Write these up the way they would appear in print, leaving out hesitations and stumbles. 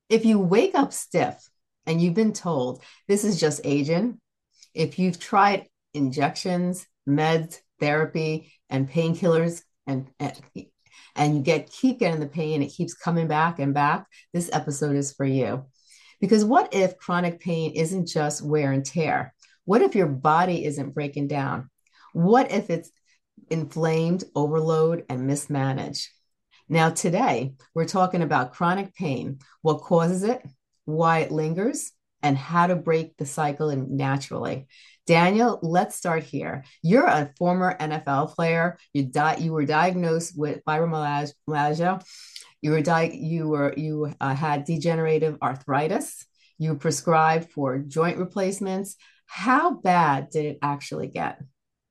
If you wake up stiff and you've been told this is just aging, if you've tried injections, meds, therapy, and painkillers, and you get keep getting the pain, it keeps coming back and back, this episode is for you. Because what if chronic pain isn't just wear and tear? What if your body isn't breaking down? What if it's inflamed, overload, and mismanaged? Now, today, we're talking about chronic pain, what causes it, why it lingers, and how to break the cycle naturally. Daniel, let's start here. You're a former NFL player. You were diagnosed with fibromyalgia. You had degenerative arthritis. You were prescribed for joint replacements. How bad did it actually get?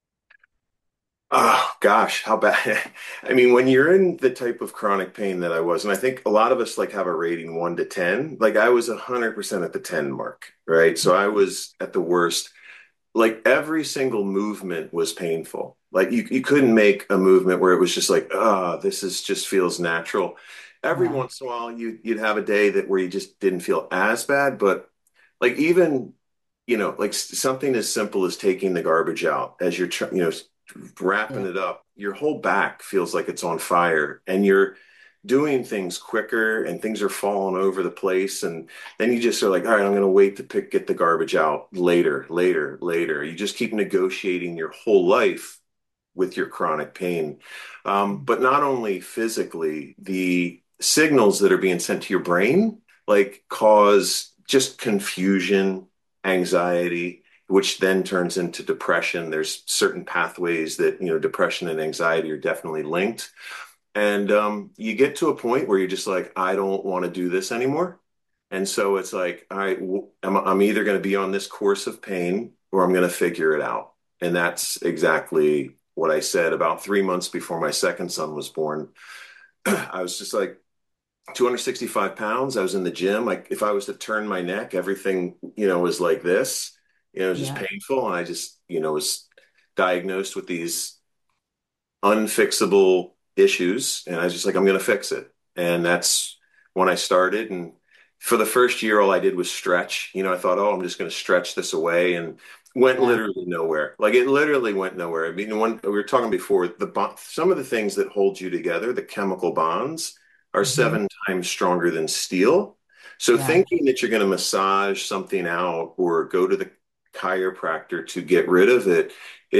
Oh gosh, how bad. I mean, when you're in the type of chronic pain that I was, and I think a lot of us like have a rating 1 to 10, like I was 100% at the 10 mark, right? So I was at the worst. Like every single movement was painful. Like you couldn't make a movement where it was just like, this is just feels natural. Every Yeah, once in a while you'd have a day that where you just didn't feel as bad, but like even, like something as simple as taking the garbage out as you're, wrapping yeah. it up, your whole back feels like it's on fire and you're doing things quicker and things are falling over the place. And then you just are like, all right, I'm going to wait to get the garbage out later, later, later. You just keep negotiating your whole life with your chronic pain. But not only physically, the signals that are being sent to your brain like cause just confusion, anxiety, which then turns into depression. There's certain pathways that, depression and anxiety are definitely linked. And you get to a point where you're just like, I don't want to do this anymore. And so it's like, all right, I'm either going to be on this course of pain or I'm going to figure it out. And that's exactly what I said about 3 months before my second son was born. I was just like 265 pounds. I was in the gym. Like if I was to turn my neck, everything, was like this, just Yeah. painful. And I just, was diagnosed with these unfixable issues. And I was just like, I'm going to fix it. And that's when I started. And for the first year, all I did was stretch. I thought, oh, I'm just going to stretch this away and went Yeah. literally nowhere. Like it literally went nowhere. I mean, when we were talking before, some of the things that hold you together, the chemical bonds, are Hmm. 7 times stronger than steel. So Yeah. thinking that you're going to massage something out or go to the chiropractor to get rid of it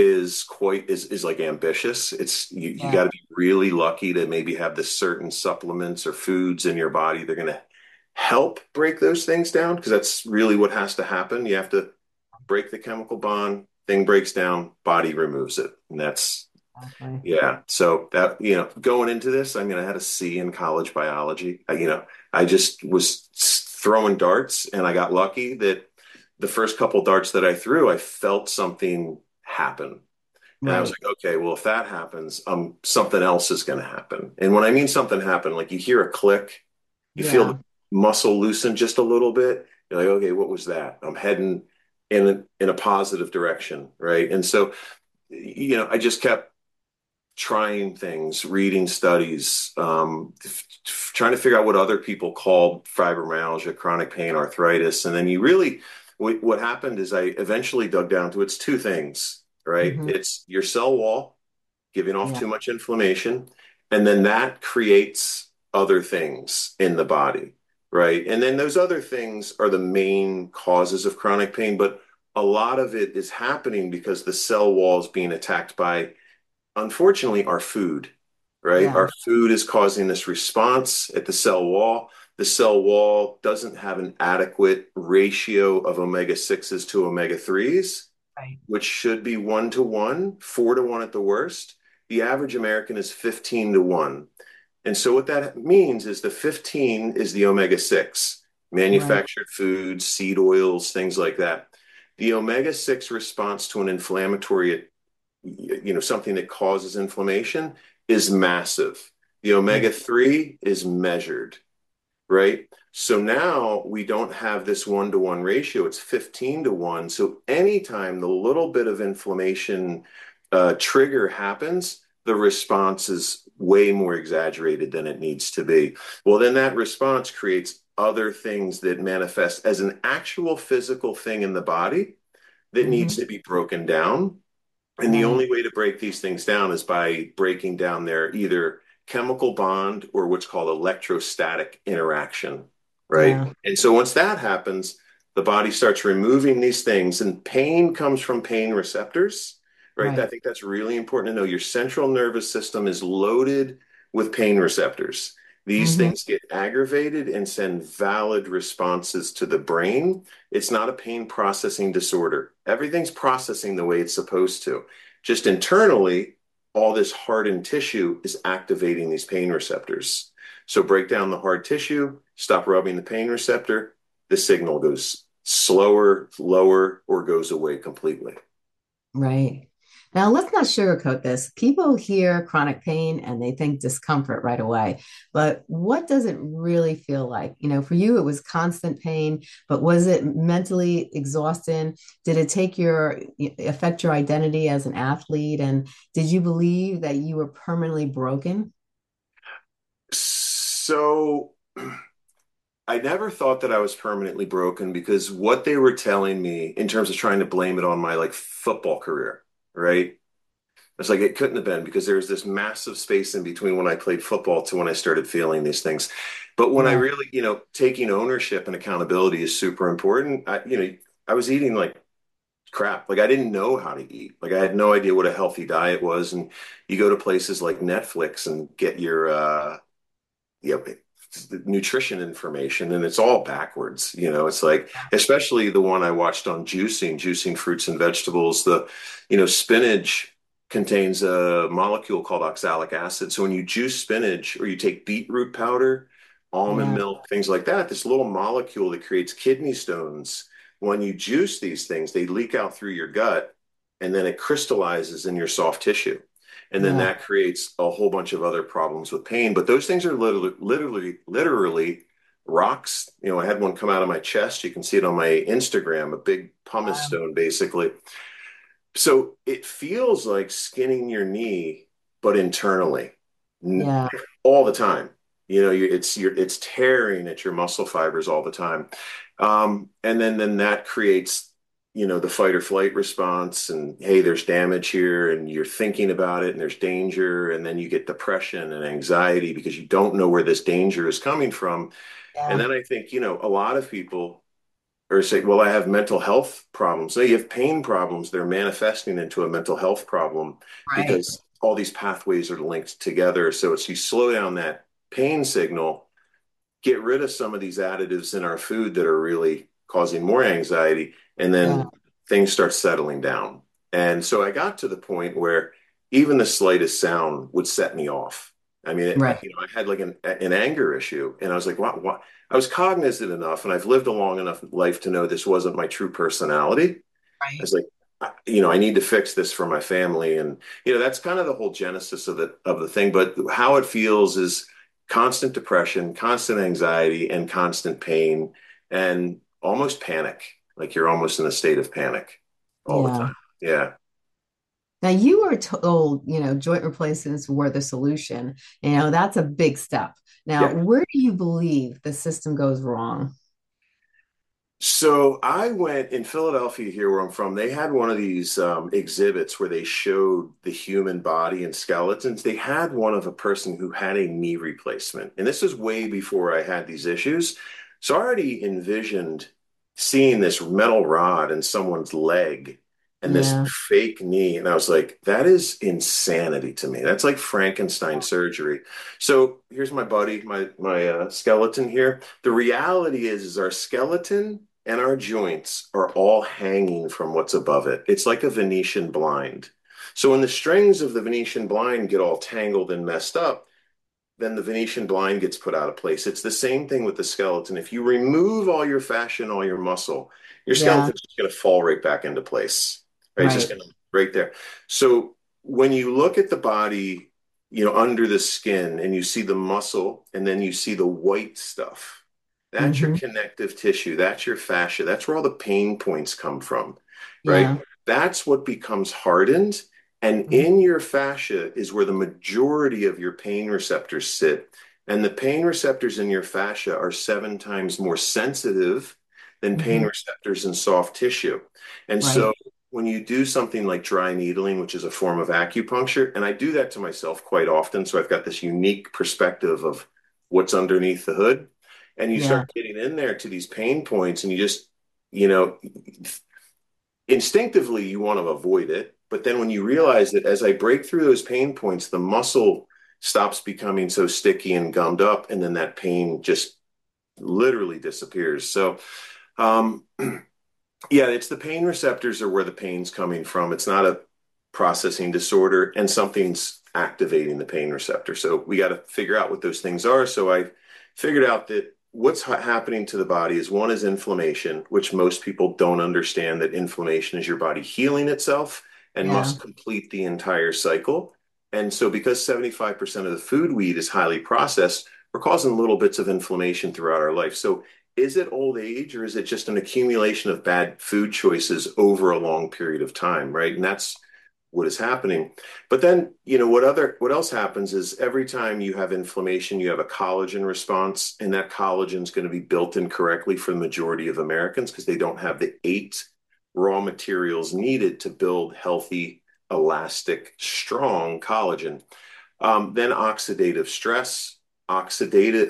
is like ambitious. It's you Yeah. got to be really lucky to maybe have the certain supplements or foods in your body. They're going to help break those things down because that's really what has to happen. You have to break the chemical bond, thing breaks down, body removes it. And that's, Exactly. yeah. So that, going into this, I mean, I had a C in college biology. I just was throwing darts and I got lucky that the first couple darts that I threw, I felt something happen. And I was Right. like, okay, well, if that happens, something else is going to happen. And when I mean something happen, like you hear a click, you feel the Yeah. muscle loosen just a little bit. You're like, okay, what was that? I'm heading in a positive direction, right? And so, I just kept trying things, reading studies, trying to figure out what other people called fibromyalgia, chronic pain, arthritis. And then what happened is I eventually dug down to it's two things, right? Hmm. It's your cell wall giving off Yeah. too much inflammation, and then that creates other things in the body, right? And then those other things are the main causes of chronic pain, but a lot of it is happening because the cell wall is being attacked by, unfortunately, our food, right? Yeah. Our food is causing this response at the cell wall. The cell wall doesn't have an adequate ratio of omega 6s to omega 3s, Right. which should be 1 to 1, 4 to 1 at the worst. The average American is 15 to 1. And so what that means is the 15 is the omega 6, Right. manufactured foods, seed oils, things like that. The omega 6 response to an inflammatory, something that causes inflammation is massive. The Yeah. omega 3 is measured, right? So now we don't have this 1 to 1 ratio, it's 15 to 1. So anytime the little bit of inflammation trigger happens, the response is way more exaggerated than it needs to be. Well, then that response creates other things that manifest as an actual physical thing in the body that needs Hmm. to be broken down. And the Right. only way to break these things down is by breaking down their either chemical bond or what's called electrostatic interaction, right? Yeah. And so once that happens, the body starts removing these things, and pain comes from pain receptors, right? I Right. think that's really important to know. Your central nervous system is loaded with pain receptors. These Hmm. things get aggravated and send valid responses to the brain. It's not a pain processing disorder. Everything's processing the way it's supposed to. Just internally, all this hardened tissue is activating these pain receptors. So break down the hard tissue, stop rubbing the pain receptor, the signal goes slower, lower, or goes away completely. Right. Now, let's not sugarcoat this. People hear chronic pain and they think discomfort right away. But what does it really feel like? For you, it was constant pain, but was it mentally exhausting? Did it affect your identity as an athlete? And did you believe that you were permanently broken? So I never thought that I was permanently broken because what they were telling me in terms of trying to blame it on my like football career, right? It's like it couldn't have been because there's this massive space in between when I played football to when I started feeling these things. But when I Yeah. really, taking ownership and accountability is super important. I was eating like crap. Like I didn't know how to eat. Like I had no idea what a healthy diet was. And you go to places like Netflix and get your, you know, nutrition information and it's all backwards. It's like, especially the one I watched on juicing fruits and vegetables. Spinach contains a molecule called oxalic acid. So when you juice spinach or you take beetroot powder, almond Yeah. milk, things like that, this little molecule that creates kidney stones, when you juice these things, they leak out through your gut and then it crystallizes in your soft tissue. And then Yeah. that creates a whole bunch of other problems with pain. But those things are literally rocks. I had one come out of my chest. You can see it on my Instagram, a big pumice Wow. stone, basically. So it feels like skinning your knee, but internally, Yeah. all the time. It's tearing at your muscle fibers all the time, and then that creates the fight or flight response. And hey, there's damage here, and you're thinking about it, and there's danger, and then you get depression and anxiety because you don't know where this danger is coming from. And Yeah. then I think a lot of people or say, well, I have mental health problems. So you have pain problems. They're manifesting into a mental health problem Right. because all these pathways are linked together. So it's you slow down that pain signal, get rid of some of these additives in our food that are really causing more anxiety, and Yeah. then things start settling down. And so I got to the point where even the slightest sound would set me off. I mean, Right. I had like an anger issue, and I was like, what? I was cognizant enough, and I've lived a long enough life to know this wasn't my true personality. I Right. was like, I need to fix this for my family, and that's kind of the whole genesis of the thing. But how it feels is constant depression, constant anxiety, and constant pain, and almost panic. Like you're almost in a state of panic all the Yeah. time. Yeah, Now you were told, joint replacements were the solution. That's a big step. Now, yeah. where do you believe the system goes wrong? So I went in Philadelphia, here where I'm from. They had one of these exhibits where they showed the human body and skeletons. They had one of a person who had a knee replacement, and this was way before I had these issues. So I already envisioned seeing this metal rod in someone's leg and this Yeah. fake knee, and I was like, that is insanity to me. That's like Frankenstein surgery. So here's my buddy, my skeleton here. The reality is our skeleton and our joints are all hanging from what's above it. It's like a Venetian blind. So when the strings of the Venetian blind get all tangled and messed up, then the Venetian blind gets put out of place. It's the same thing with the skeleton. If you remove all your fascia and all your muscle, your Yeah. skeleton's just going to fall right back into place. Right? It's just Right. going to right there. So when you look at the body, under the skin and you see the muscle and then you see the white stuff, that's your Hmm. connective tissue. That's your fascia. That's where all the pain points come from, right? Yeah. That's what becomes hardened And Mhm. in your fascia is where the majority of your pain receptors sit. And the pain receptors in your fascia are 7 times more sensitive than pain Mhm. receptors in soft tissue. And so Right. when you do something like dry needling, which is a form of acupuncture, and I do that to myself quite often, so I've got this unique perspective of what's underneath the hood. And you Yeah. start getting in there to these pain points, and you just, you know, instinctively you want to avoid it. But then when you realize that as I break through those pain points, the muscle stops becoming so sticky and gummed up, and then that pain just literally disappears. So, um, yeah, it's the pain receptors are where the pain's coming from. It's not a processing disorder, and something's activating the pain receptor. So we got to figure out what those things are. So I figured out that what's happening to the body is one is inflammation, which most people don't understand that inflammation is your body healing itself and Yeah. must complete the entire cycle. And so because 75% of the food we eat is highly processed, we're causing little bits of inflammation throughout our life. So is it old age or is it just an accumulation of bad food choices over a long period of time, right? And that's what is happening. But then, what else happens is every time you have inflammation, you have a collagen response, and that collagen is going to be built incorrectly for the majority of Americans because they don't have the 8 raw materials needed to build healthy, elastic, strong collagen. Then oxidative stress, oxidative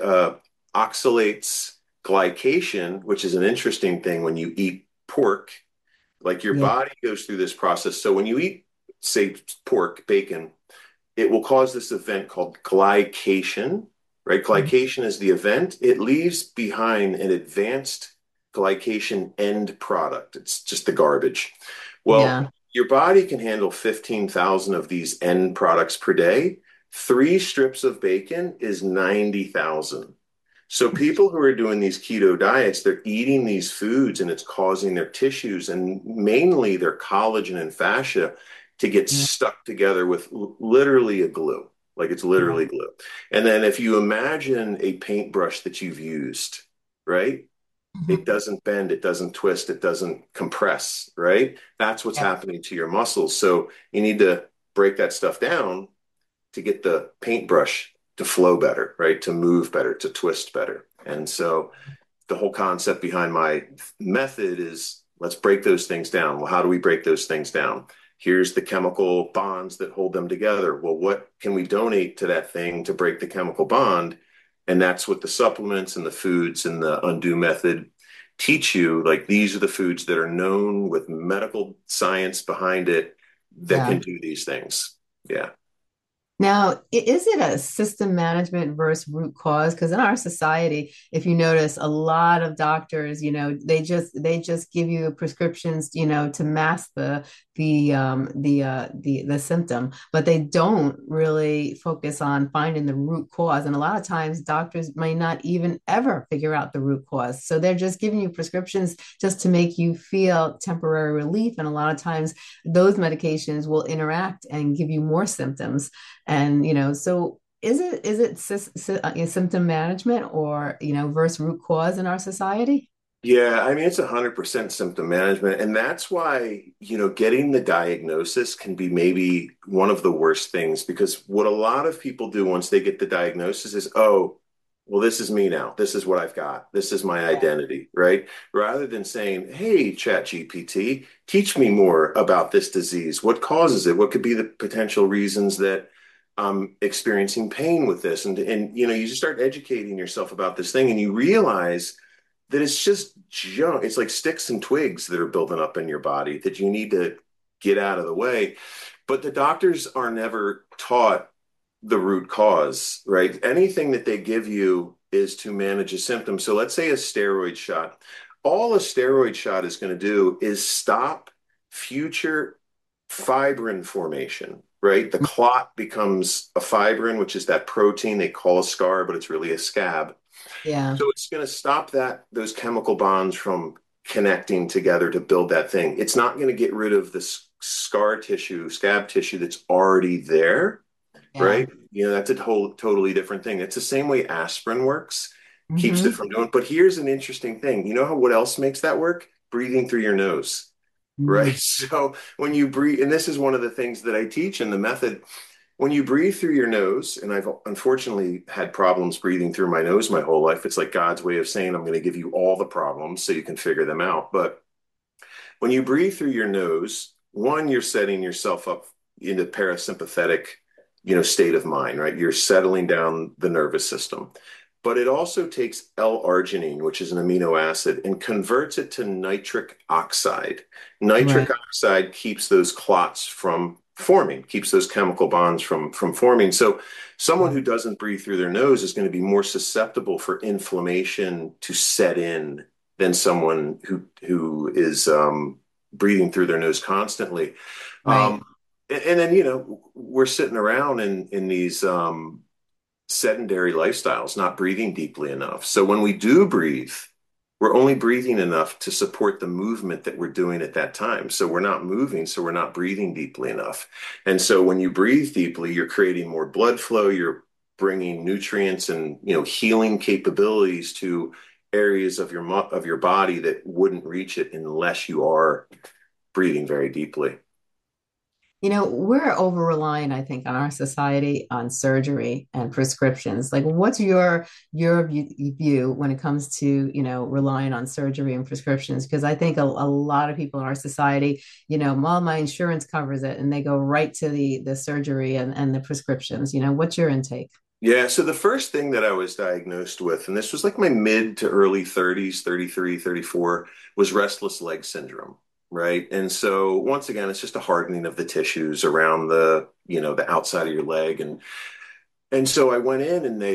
oxalates glycation, which is an interesting thing when you eat pork. Like your Yeah. body goes through this process. So when you eat, say, pork, bacon, it will cause this event called glycation, right? Mhm. Glycation is the event. It leaves behind an advanced glycation end product. It's just the garbage. Well, Yeah. your body can handle 15,000 of these end products per day. 3 strips of bacon is 90,000. So people who are doing these keto diets, they're eating these foods and it's causing their tissues and mainly their collagen and fascia to get Yeah. stuck together with literally a glue. Like it's Yeah. literally glue. And then if you imagine a paintbrush that you've used, right? It Mhm. doesn't bend, it doesn't twist, it doesn't compress, right? That's what's Yeah. happening to your muscles. So you need to break that stuff down to get the paintbrush to flow better, right? To move better, to twist better. And so the whole concept behind my method is let's break those things down. Well, how do we break those things down? Here's the chemical bonds that hold them together. Well, what can we donate to that thing to break the chemical bond? And that's what the supplements and the foods and the undo method teach you. Like these are the foods that are known with medical science behind it that can Yeah. do these things. Yeah. Now, is it a system management versus root cause? Because in our society, if you notice, a lot of doctors, they just give you prescriptions, to mask the symptom, but they don't really focus on finding the root cause. And a lot of times, doctors may not even ever figure out the root cause, so they're just giving you prescriptions just to make you feel temporary relief. And a lot of times, those medications will interact and give you more symptoms. And so is it symptom management or versus root cause in our society? Yeah, I mean, it's 100% symptom management. And that's why, getting the diagnosis can be maybe one of the worst things because what a lot of people do once they get the diagnosis is, oh, well, this is me now. This is what I've got. This is my Yeah. identity, right? Rather than saying, hey, ChatGPT, teach me more about this disease. What causes it? What could be the potential reasons that I'm experiencing pain with this? And you just start educating yourself about this thing and you realize that it's just junk. It's like sticks and twigs that are building up in your body that you need to get out of the way. But the doctors are never taught the root cause, right? Anything that they give you is to manage a symptom. So let's say a steroid shot. All a steroid shot is going to do is stop future fibrin formation, right? The clot becomes a fibrin, which is that protein they call a scar, but it's really a scab. Yeah. So it's going to stop those chemical bonds from connecting together to build that thing. It's not going to get rid of the scar tissue, scab tissue that's already there, Yeah. right? That's a whole totally different thing. It's the same way aspirin works, keeps it Hmm. from doing. But here's an interesting thing. You know what else makes that work? Breathing through your nose. right? Mm. So when you breathe, and this is one of the things that I teach in the method, when you breathe through your nose, and I've unfortunately had problems breathing through my nose my whole life. It's like God's way of saying, I'm going to give you all the problems so you can figure them out. But when you breathe through your nose, one, you're setting yourself up in a parasympathetic, state of mind, right? You're settling down the nervous system. But it also takes L-arginine, which is an amino acid, and converts it to nitric oxide. Right. Nitric oxide keeps those clots from forming, keeps those chemical bonds from forming. So someone who doesn't breathe through their nose is going to be more susceptible for inflammation to set in than someone who is breathing through their nose constantly. Right. Um, and then we're sitting around in these sedentary lifestyles, not breathing deeply enough. So when we do breathe, we're only breathing enough to support the movement that we're doing at that time. So we're not moving, so we're not breathing deeply enough. And so when you breathe deeply, you're creating more blood flow, you're bringing nutrients and healing capabilities to areas of your body that wouldn't reach it unless you are breathing very deeply. We're over reliant, I think, on our society on surgery and prescriptions. Like, what's your view when it comes to, relying on surgery and prescriptions? Because I think a lot of people in our society, well, my insurance covers it, and they go right to the surgery and the prescriptions. What's your intake? Yeah, so the first thing that I was diagnosed with, and this was like my mid to early 30s, 33, 34, was restless leg syndrome, right? And so once again, it's just a hardening of the tissues around the outside of your leg. And so I went in and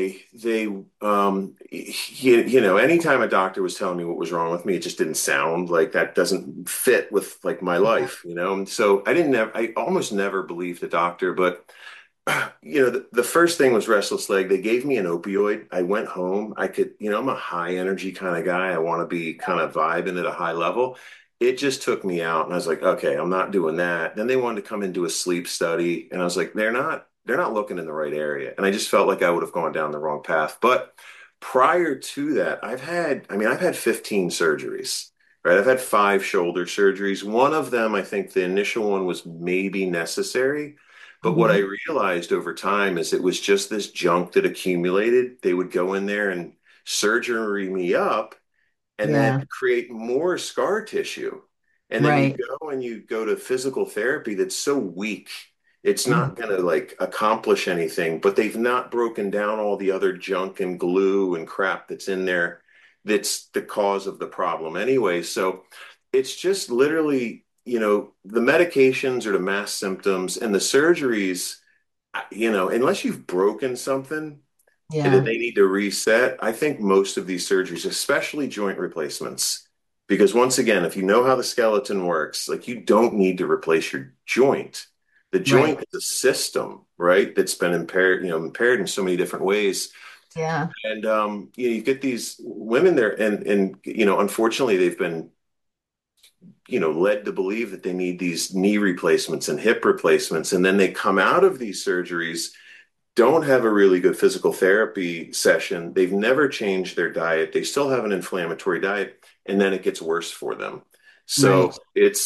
anytime a doctor was telling me what was wrong with me, it just didn't sound like that doesn't fit with like my life. And so I almost never believed the doctor, but the first thing was restless leg. They gave me an opioid. I went home. I'm a high energy kind of guy. I want to be kind of vibing at a high level. It just took me out, and I was like, okay, I'm not doing that. Then they wanted to come into a sleep study, and I was like, they're not looking in the right area. And I just felt like I would have gone down the wrong path. But prior to that, I've had 15 surgeries. Right. I've had 5 shoulder surgeries. One of them, I think the initial one was maybe necessary. But what I Hmm. realized over time is it was just this junk that accumulated. They would go in there and surgery me up and then Yeah. create more scar tissue. And then Right. you go to physical therapy that's so weak. It's not Mhm. going to like accomplish anything, but they've not broken down all the other junk and glue and crap that's in there that's the cause of the problem anyway. So it's just literally, the medications are to mask symptoms and the surgeries, unless you've broken something that Yeah. they need to reset, I think most of these surgeries, especially joint replacements, because once again, if you know how the skeleton works, like you don't need to replace your joint. The Right. joint is a system, right? That's been impaired in so many different ways. Yeah. And you get these women there, and unfortunately, they've been led to believe that they need these knee replacements and hip replacements, and then they come out of these surgeries, don't have a really good physical therapy session. They've never changed their diet. They still have an inflammatory diet, and then it gets worse for them. So Right. it's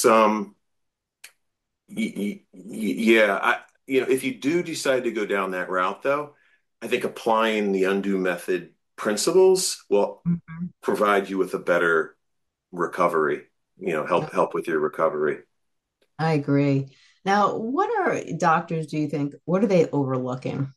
yeah, if you do decide to go down that route, though, I think applying the undo method principles will Mhm. provide you with a better recovery. Help with your recovery. I agree. Now, what are doctors, do you think, what are they overlooking?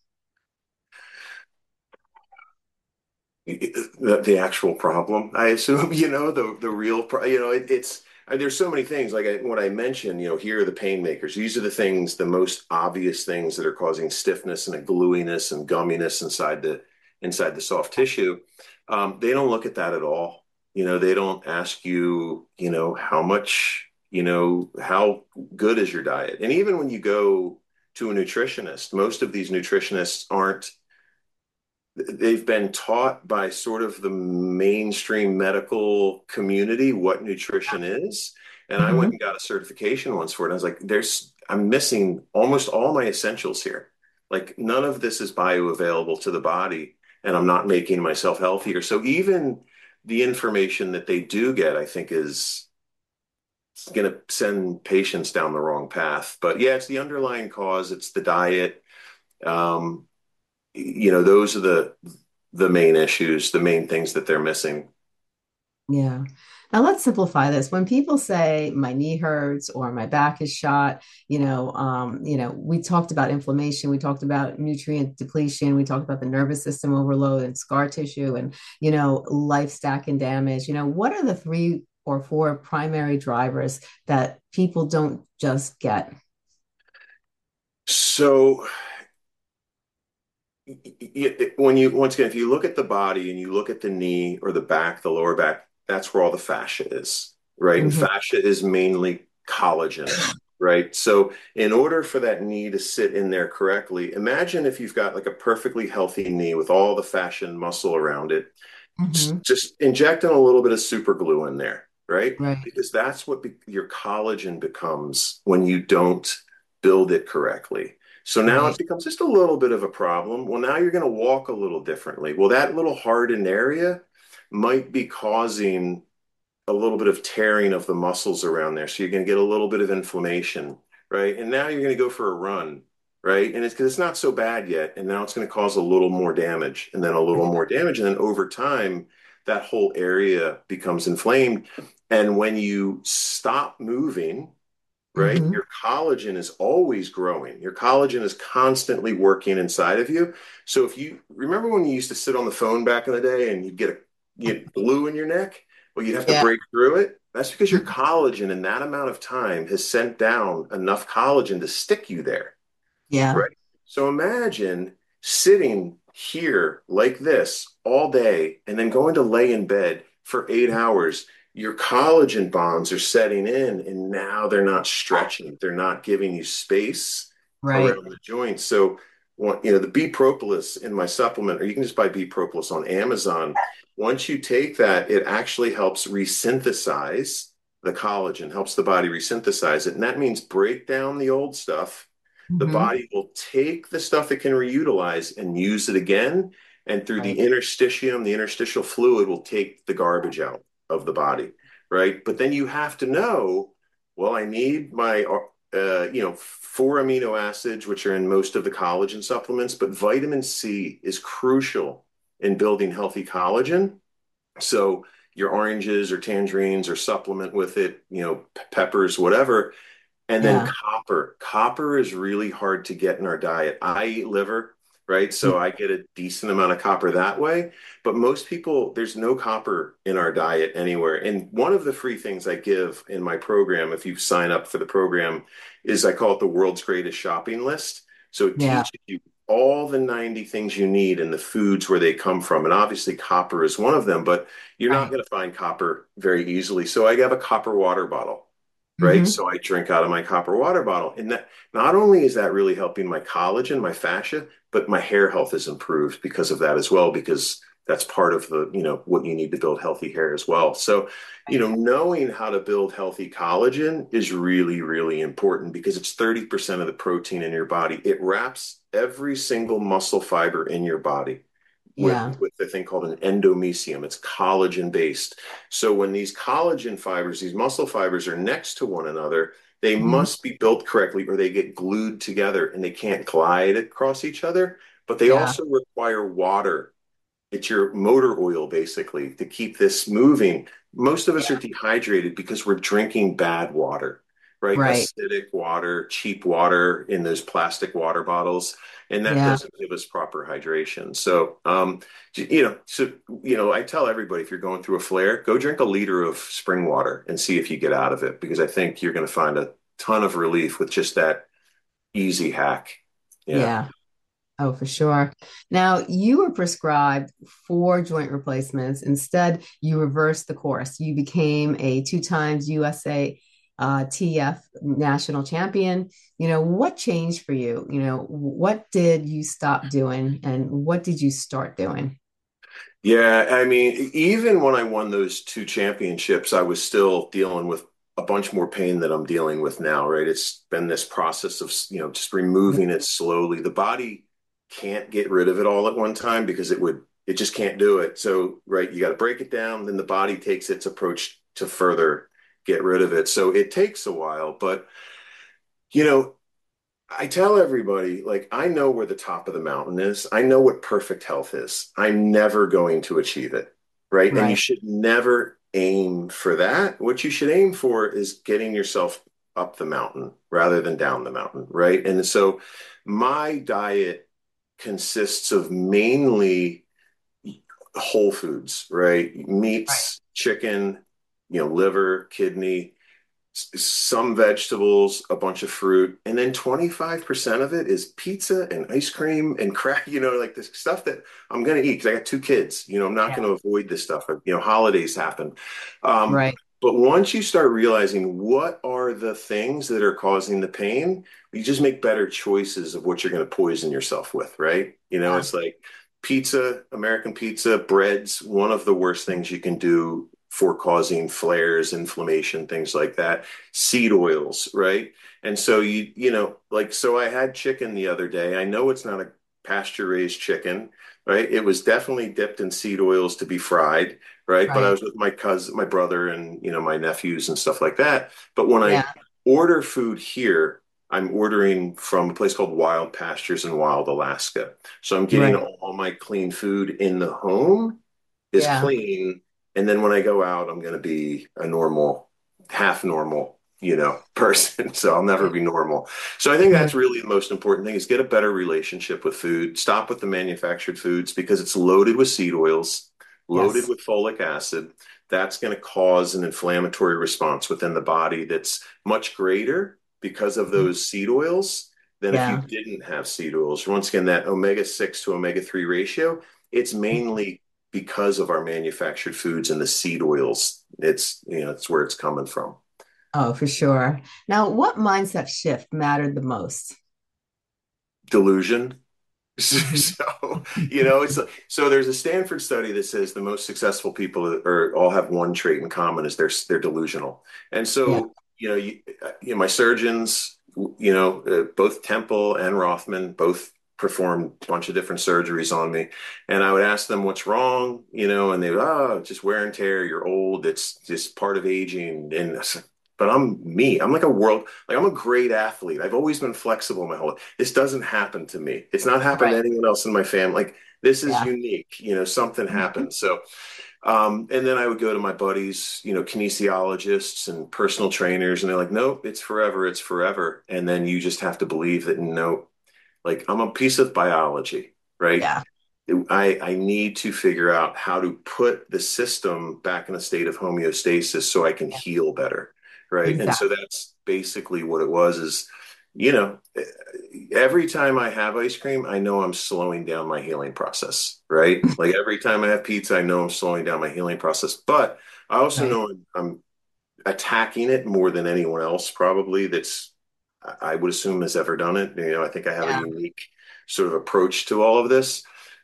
The actual problem, I assume, the real, it's, there's so many things like what I mentioned, here are the pain makers. These are the things, the most obvious things that are causing stiffness and a gluiness and gumminess inside the soft tissue. They don't look at that at all. They don't ask you, how much, how good is your diet? And even when you go to a nutritionist, most of these nutritionists aren't they've been taught by sort of the mainstream medical community what nutrition is. And I went Hmm. and got a certification once for it. I was like, I'm missing almost all my essentials here. Like none of this is bioavailable to the body, and I'm not making myself healthier. So even the information that they do get, I think is it's going to send patients down the wrong path. But yeah, it's the underlying cause. It's the diet. Um, those are the main issues, the main things that they're missing. Yeah. Now let's simplify this. When people say my knee hurts or my back is shot, we talked about inflammation, we talked about nutrient depletion, we talked about the nervous system overload and scar tissue and, life stack and damage. What are the three or four primary drivers that people don't just get? So when you once again, if you look at the body and you look at the knee or the back, the lower back, that's where all the fascia is, right? And Hmm. fascia is mainly collagen, right? So in order for that knee to sit in there correctly, imagine if you've got like a perfectly healthy knee with all the fascia and muscle around it, Hmm. just injecting a little bit of super glue in there, right? Right. Because that's what your collagen becomes when you don't build it correctly. So now it Right. becomes just a little bit of a problem. Well, now you're going to walk a little differently. Well, that little hardened area might be causing a little bit of tearing of the muscles around there. So you're going to get a little bit of inflammation, right? And now you're going to go for a run, right? And it's because it's not so bad yet. And now it's going to cause a little more damage and then a little more damage. And then over time, that whole area becomes inflamed. And when you stop moving, right, Hmm. your collagen is always growing. Your collagen is constantly working inside of you. So if you remember when you used to sit on the phone back in the day and you get glue in your neck, well, you'd have to Yeah. break through it. That's because your collagen in that amount of time has sent down enough collagen to stick you there, Yeah. right? So imagine sitting here like this all day and then going to lay in bed for 8 hours. Your collagen bonds are setting in, and now they're not stretching. They're not giving you space Right. around the joints. So, the B propolis in my supplement, or you can just buy B propolis on Amazon. Once you take that, it actually helps resynthesize the collagen, helps the body resynthesize it. And that means break down the old stuff. The Hmm. body will take the stuff it can reutilize and use it again. And through the Right. interstitium, the interstitial fluid will take the garbage out of the body, right? But then you have to know, well, I need my, 4 amino acids, which are in most of the collagen supplements, but vitamin C is crucial in building healthy collagen. So your oranges or tangerines or supplement with it, peppers, whatever. And then Yeah. copper. Copper is really hard to get in our diet. I eat liver, right? Yeah. So I get a decent amount of copper that way. But most people, there's no copper in our diet anywhere. And one of the free things I give in my program, if you sign up for the program, is I call it the world's greatest shopping list. So it Yeah. teaches you all the 90 things you need and the foods where they come from. And obviously, copper is one of them, but you're not Right. going to find copper very easily. So I have a copper water bottle, right? Hmm. So I drink out of my copper water bottle. And that not only is that really helping my collagen, my fascia, but my hair health is improved because of that as well, because that's part of what you need to build healthy hair as well. So, knowing how to build healthy collagen is really, really important because it's 30% of the protein in your body. It wraps every single muscle fiber in your body with Yeah. with a thing called an endomysium. It's collagen based. So when these collagen fibers, these muscle fibers are next to one another, they Hmm. must be built correctly or they get glued together and they can't glide across each other. But they Yeah. also require water. It's your motor oil basically to keep this moving. Most of us are Yeah. dehydrated because we're drinking bad water, right? Right. Acidic water, cheap water in those plastic water bottles, and that Yeah. doesn't give us proper hydration. So, I tell everybody if you're going through a flare, go drink a liter of spring water and see if you get out of it because I think you're going to find a ton of relief with just that easy hack. Yeah. Yeah. Oh, for sure. Now, you were prescribed four joint replacements. Instead, you reversed the course. You became a two times USA TF national champion. What changed for you? What did you stop doing and what did you start doing? Yeah, I mean, even when I won those two championships, I was still dealing with a bunch more pain that I'm dealing with now, right? It's been this process of, just removing it slowly. The body can't get rid of it all at one time because it just can't do it. So, right, you got to break it down, then the body takes its approach to further get rid of it. So it takes a while, but you know, I tell everybody, like, I know where the top of the mountain is. I know what perfect health is. I'm never going to achieve it, right? And you Right. should never aim for that. What you should aim for is getting yourself up the mountain rather than down the mountain, right? And so my diet consists of mainly whole foods, right? Right. Meats, chicken, liver, kidney, some vegetables, a bunch of fruit, and then 25% of it is pizza and ice cream and crap, like this stuff that I'm going to eat because I got two kids. I'm not Yeah. going to avoid this stuff. Holidays happen. Um, Right. but once you start realizing what are the things that are causing the pain, you just make better choices of what you're going to poison yourself with, right? Yeah. It's like pizza, American pizza, bread's one of the worst things you can do for causing flares, inflammation, things like that. Seed oils, right? And so so I had chicken the other day. I know it's not a pasture raised chicken, right? It was definitely dipped in seed oils to be fried, right? But I Right. was with my cousin, my brother, and my nephews and stuff like that. But when Yeah. I order food here, I'm ordering from a place called Wild Pastures in Wild, Alaska. So I'm getting Right. all my clean food in the home is Yeah. clean. And then when I go out, I'm going to be a normal, half normal, person. So I'll never be normal. So I think Mhm. that's really the most important thing is get a better relationship with food. Stop with the manufactured foods because it's loaded with seed oils, loaded Yes. with folic acid. That's going to cause an inflammatory response within the body that's much greater because of Mhm. those seed oils than if you Yeah. didn't have seed oils. Once again, that omega-6 to omega-3 ratio, it's mainly because of our manufactured foods and the seed oils. It's where it's coming from. Oh, for sure. Now, what mindset shift mattered the most? Delusion. Mhm. So, so there's a Stanford study that says the most successful people are all have one trait in common is they're delusional. And Yeah. so, my surgeons, both Temple and Rothman both performed a bunch of different surgeries on me. And I would ask them what's wrong, and they would, oh, just wear and tear, you're old, it's just part of aging. But I'm me. I'm like I'm a great athlete. I've always been flexible my whole life. This doesn't happen to me. It's not happened to Right. anyone else in my family. Like this is Yeah. unique. Something Mhm. happened. So, and then I would go to my buddies, kinesiologists and personal trainers, and they're like, nope, it's forever. It's forever. And then you just have to believe that, no, like I'm a piece of biology, right? Yeah. I need to figure out how to put the system back in a state of homeostasis so I can Yeah. heal better, right? And so Exactly. that's basically what it was is, you know, every time I have ice cream, I know I'm slowing down my healing process, right? Like every time I have pizza, I know I'm slowing down my healing process. But I also Right. know I'm attacking it more than anyone else probably that's I would assume has ever done it. I think I have a Yeah. unique sort of approach to all of this.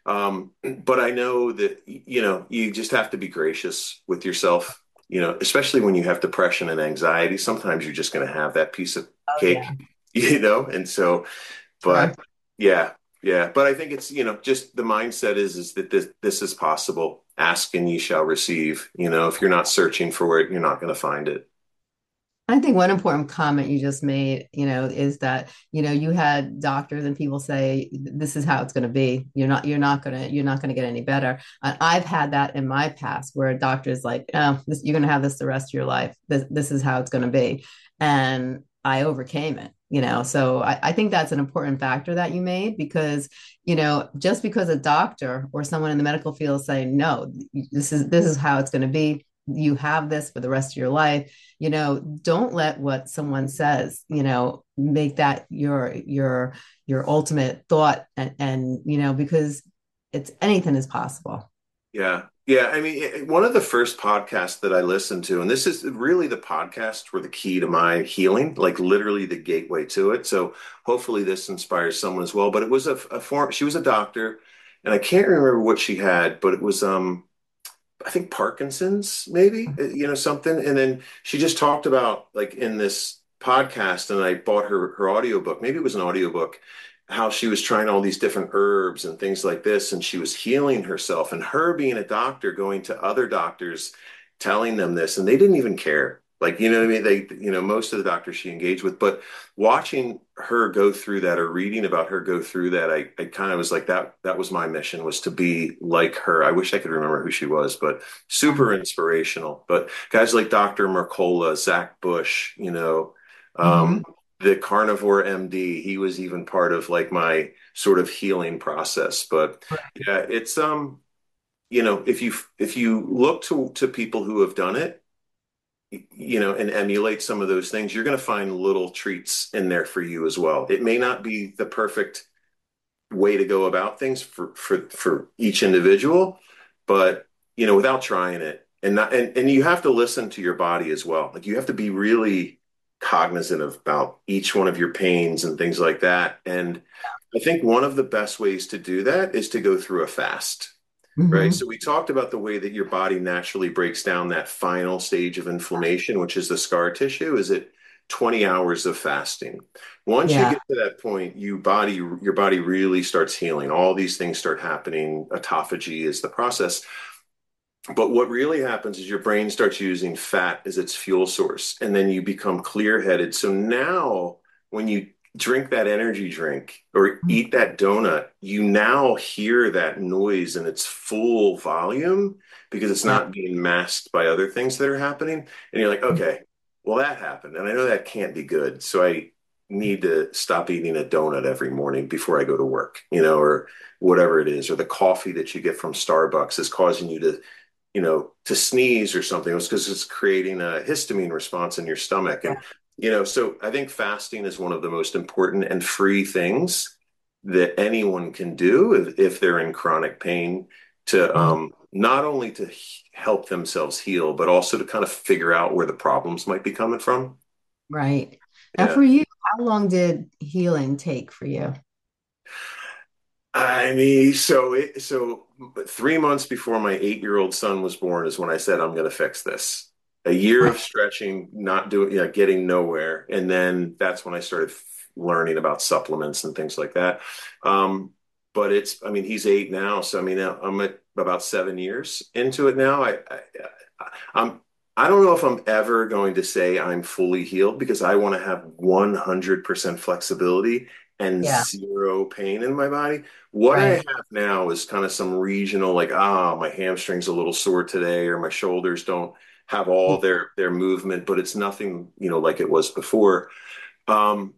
But I know that, you just have to be gracious with yourself, especially when you have depression and anxiety. Sometimes you're just going to have that piece of Oh, cake, yeah. and so, Sure. but yeah, yeah. But I think it's, just the mindset is that this is possible. Ask and ye shall receive. If you're not searching for it, you're not going to find it. I think one important comment you just made, is that, you had doctors and people say, this is how it's going to be. You're not going to get any better. And I've had that in my past where a doctor's like, oh, you're going to have this the rest of your life. This is how it's going to be. And I overcame it, So I think that's an important factor that you made because, just because a doctor or someone in the medical field is saying, no, this is how it's going to be. You have this for the rest of your life. Don't let what someone says, make that your ultimate thought, and because it's anything is possible. Yeah. Yeah. I mean, one of the first podcasts that I listened to, and this is really the podcasts were the key to my healing, like literally the gateway to it. So hopefully this inspires someone as well. But it was a form, she was a doctor, and I can't remember what she had, but it was, I think Parkinson's, maybe, something. And then she just talked about like in this podcast, and I bought her audiobook. Maybe it was an audiobook, how she was trying all these different herbs and things like this, and she was healing herself. And her being a doctor, going to other doctors, telling them this, and they didn't even care. Like, you know what I mean? Most of the doctors she engaged with, but watching her go through that or reading about her go through that, I kind of was like, that was my mission, was to be like her. I wish I could remember who she was, but super inspirational. But guys like Dr. Mercola, Zach Bush, Mm-hmm. um, the carnivore MD, he was even part of like my sort of healing process. But yeah, it's if you look to people who have done it, and emulate some of those things, you're going to find little treats in there for you as well. It may not be the perfect way to go about things for each individual, but without trying it, and you have to listen to your body as well. Like, you have to be really cognizant about each one of your pains and things like that. And I think one of the best ways to do that is to go through a fast. Right. Mm-hmm. So we talked about the way that your body naturally breaks down that final stage of inflammation, which is the scar tissue, is it 20 hours of fasting. Once you Yeah. get to that point, your body really starts healing. All these things start happening. Autophagy is the process. But what really happens is your brain starts using fat as its fuel source, and then you become clear-headed. So now, when you drink that energy drink or eat that donut, you now hear that noise in its full volume because it's Yeah. not being masked by other things that are happening. And you're like, okay, well, that happened. And I know that can't be good. So I need to stop eating a donut every morning before I go to work, or whatever it is, or the coffee that you get from Starbucks is causing you to sneeze or something. It's because it's creating a histamine response in your stomach. And, so I think fasting is one of the most important and free things that anyone can do if they're in chronic pain, to Mhm. not only to help themselves heal, but also to kind of figure out where the problems might be coming from. Right. Now, Yeah. for you, how long did healing take for you? I mean, so 3 months before my 8-year-old son was born is when I said I'm going to fix this. A year of stretching, not doing, getting nowhere, and then that's when I started learning about supplements and things like that. Um, but I mean, he's 8 now, so I mean, I'm at about 7 years into it now. I'm, I don't know if I'm ever going to say I'm fully healed, because I want to have 100% flexibility and Yeah. zero pain in my body. What I Right. have now is kind of some regional, like, my hamstring's a little sore today, or my shoulders don't have all their movement, but it's nothing, like it was before. Um,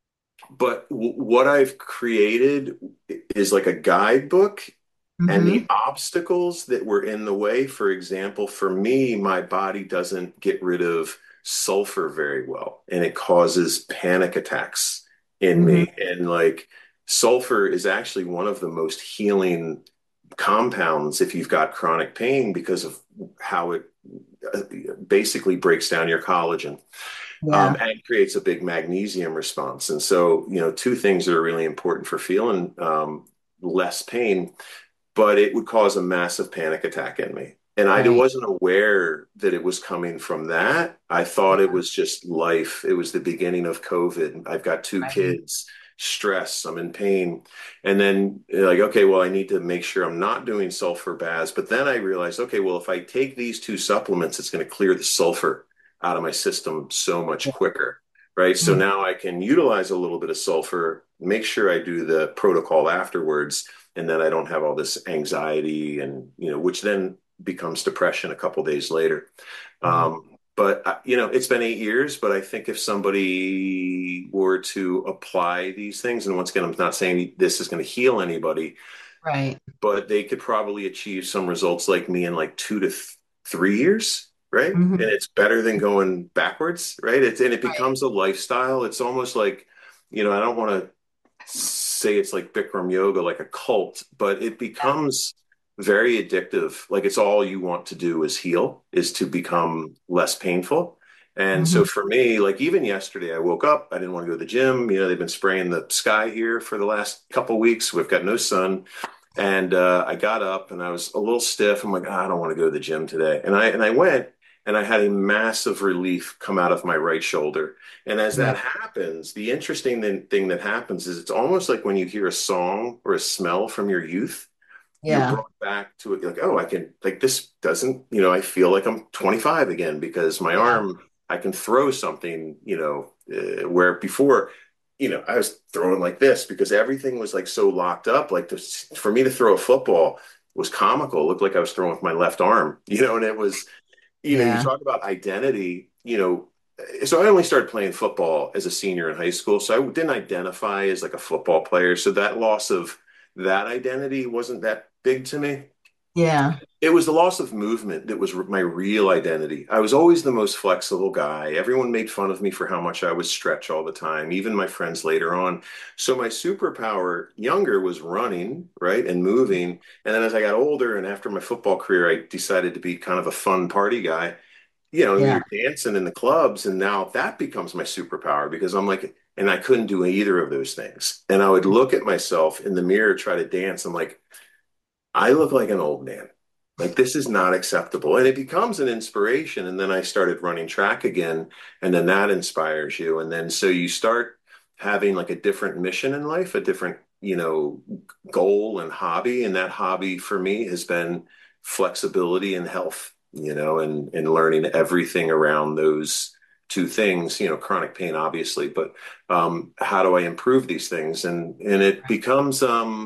but what I've created is like a guidebook, and the Mm-hmm. obstacles that were in the way. For example, for me, my body doesn't get rid of sulfur very well, and it causes panic attacks in Mm-hmm. me. And like, sulfur is actually one of the most healing compounds if you've got chronic pain, because of how it uh, basically breaks down your collagen, Yeah. and creates a big magnesium response. And so, two things that are really important for feeling less pain, but it would cause a massive panic attack in me. And I Right. wasn't aware that it was coming from that. I thought it was just life. It was the beginning of COVID. I've got two Right. kids, stress, I'm in pain. And then, like, okay, well, I need to make sure I'm not doing sulfur baths. But then I realized, okay, well, if I take these two supplements, it's going to clear the sulfur out of my system so much Yeah. quicker. Right. So Mhm. now I can utilize a little bit of sulfur, make sure I do the protocol afterwards, and then I don't have all this anxiety, and which then becomes depression a couple days later. Yeah. But it's been 8 years. But I think if somebody were to apply these things, and once again, I'm not saying this is going to heal anybody, Right. but they could probably achieve some results like me in like 2 to 3 years, right? And Mm-hmm. it's better than going backwards, right? And it Right. becomes a lifestyle. It's almost like, I don't want to say it's like Bikram yoga, like a cult, but it Yeah. becomes very addictive. Like, it's all you want to do is heal, is to become less painful. And so Mm-hmm. for me, like, even yesterday, I woke up, I didn't want to go to the gym. They've been spraying the sky here for the last couple of weeks. We've got no sun. And I got up and I was a little stiff. I'm like, I don't want to go to the gym today. And I went, and I had a massive relief come out of my right shoulder. And as Yeah. that happens, the interesting thing that happens is, it's almost like when you hear a song or a smell from your youth, you're Yeah. brought back to it. You're like, oh, I can, like, this doesn't, I feel like I'm 25 again, because my Yeah. arm I can throw something, where before, I was throwing like this because everything was like so locked up. Like this, for me to throw a football was comical. It looked like I was throwing with my left arm, and it was, you Yeah. talk about identity, so I only started playing football as a senior in high school. So I didn't identify as like a football player. So that loss of that identity wasn't that big to me. Yeah. It was the loss of movement that was my real identity. I was always the most flexible guy. Everyone made fun of me for how much I would stretch all the time, even my friends later on. So my superpower younger was running, right, and moving. And then as I got older and after my football career, I decided to be kind of a fun party guy. Yeah. You're dancing in the clubs, and now that becomes my superpower because I'm like, and I couldn't do either of those things. And I would look at myself in the mirror, try to dance. I'm like, I look like an old man. Like, this is not acceptable. And it becomes an inspiration. And then I started running track again. And then that inspires you. And then so you start having like a different mission in life, a different, goal and hobby. And that hobby for me has been flexibility and health, and learning everything around those two things, chronic pain, obviously, but how do I improve these things? And it becomes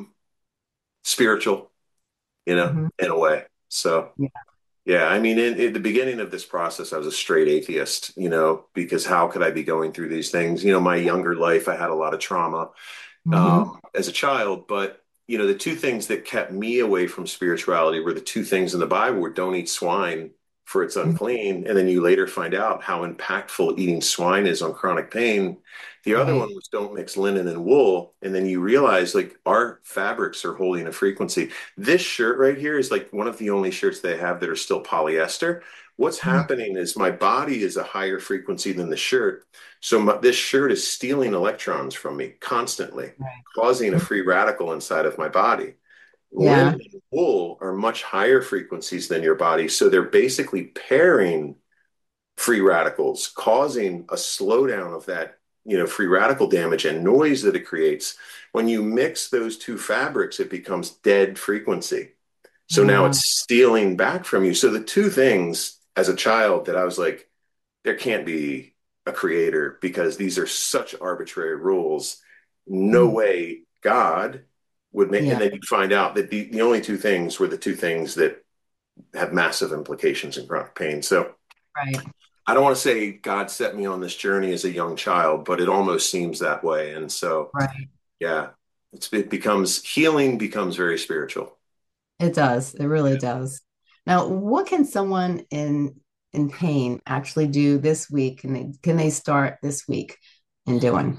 spiritual, Hmm. in a way. So, Yeah. yeah, I mean, in the beginning of this process, I was a straight atheist, because how could I be going through these things? My younger life, I had a lot of trauma Hmm. as a child, but the two things that kept me away from spirituality were the two things in the Bible were don't eat swine for it's unclean. And then you later find out how impactful eating swine is on chronic pain. The other Right. one was don't mix linen and wool. And then you realize like our fabrics are holding a frequency. This shirt right here is like one of the only shirts they have that are still polyester. What's Mhm. happening is my body is a higher frequency than the shirt. So this shirt is stealing electrons from me constantly, Right. causing a free radical inside of my body. Yeah. Linen and wool are much higher frequencies than your body. So they're basically pairing free radicals, causing a slowdown of that, free radical damage and noise that it creates. When you mix those two fabrics, it becomes dead frequency. So now Wow. it's stealing back from you. So the two things as a child that I was like, there can't be a creator because these are such arbitrary rules. No Mm. way God would make, and Yeah. then you find out that the only two things were the two things that have massive implications in chronic pain. So Right. I don't want to say God set me on this journey as a young child, but it almost seems that way. And so, Right. yeah, it becomes healing becomes very spiritual. It does. It really does. Now, what can someone in pain actually do this week? Can they start this week in doing?